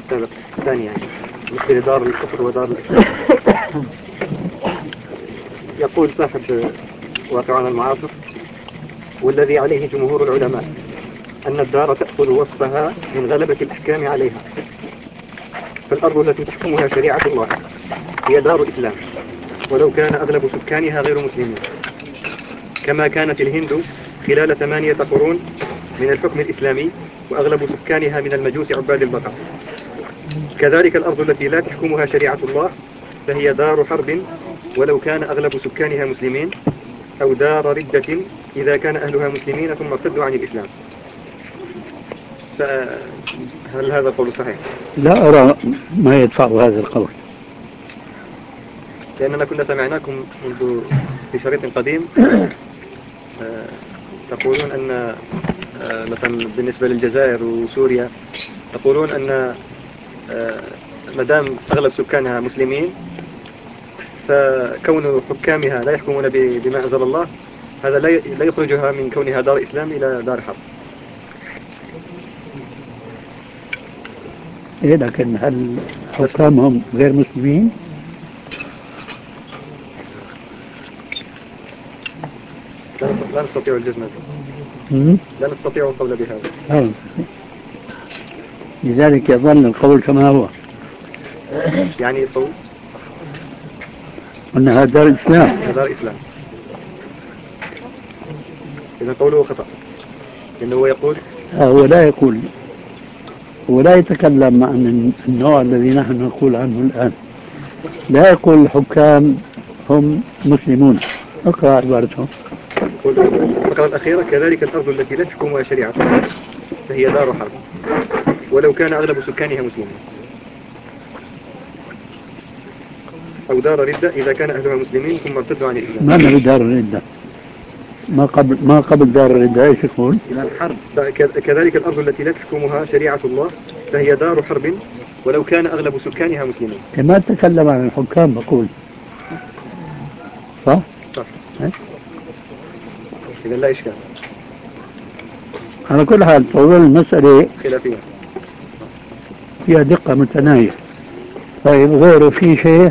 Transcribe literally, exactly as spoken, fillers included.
السابق الثاني يعني مثل دار الكفر ودار الإسلام. يقول صاحب واقعنا المعاصر: والذي عليه جمهور العلماء أن الدار تأخذ وصفها من غلبة الأحكام عليها، فالأرض التي تحكمها شريعة الله هي دار إسلام ولو كان أغلب سكانها غير مسلمين، كما كانت الهند خلال ثمانية قرون من الحكم الإسلامي وأغلب سكانها من المجوس عباد البقر. كذلك الأرض التي لا تحكمها شريعة الله فهي دار حرب ولو كان أغلب سكانها مسلمين، أو دار ردة إذا كان أهلها مسلمين ثم ارتدوا عن الإسلام. فهل هذا قول صحيح؟ لا أرى ما يدفع هذا القول، لأننا كنا سمعناكم منذ في شريط قديم تقولون أن مثلا بالنسبة للجزائر وسوريا تقولون أن مدام أغلب سكانها مسلمين فكون حكامها لا يحكمون بما أنزل الله هذا لا يخرجها من كونها دار إسلام إلى دار حرب. إيه لكن هل حكامهم غير مسلمين؟ لا نستطيع الجزم، لا نستطيع القول بهذا. آه. لذلك يظل القول كما هو، يعني القول أنها دار إسلام. دار إسلام. إذا قوله خطأ، لأنه هو يقول هو لا يقول ولا يتكلم عن النوع الذي نحن نقول عنه الآن. لا يقول الحكام هم مسلمون. اقرأ عبارته. الفقرة الأخيرة: كذلك الأرض التي لا تحكمها شريعة الله فهي دار حرب ولو كان أغلب سكانها مسلمين، أو دار ردة إذا كان أهلها مسلمين ثم ارتدوا عن الإسلام. ما نبي دار الردة، ما قبل ما قبل دار الردة ايش يقول؟ الحرب. كذلك الأرض التي لا تحكمها شريعة الله فهي دار حرب ولو كان أغلب سكانها مسلمين. ما تكلم عن الحكام بقول صح؟ صح. إذا لا إشكال. على كل حال تظل المسألة خلافية فيها دقة متناهية. طيب غيره في شيء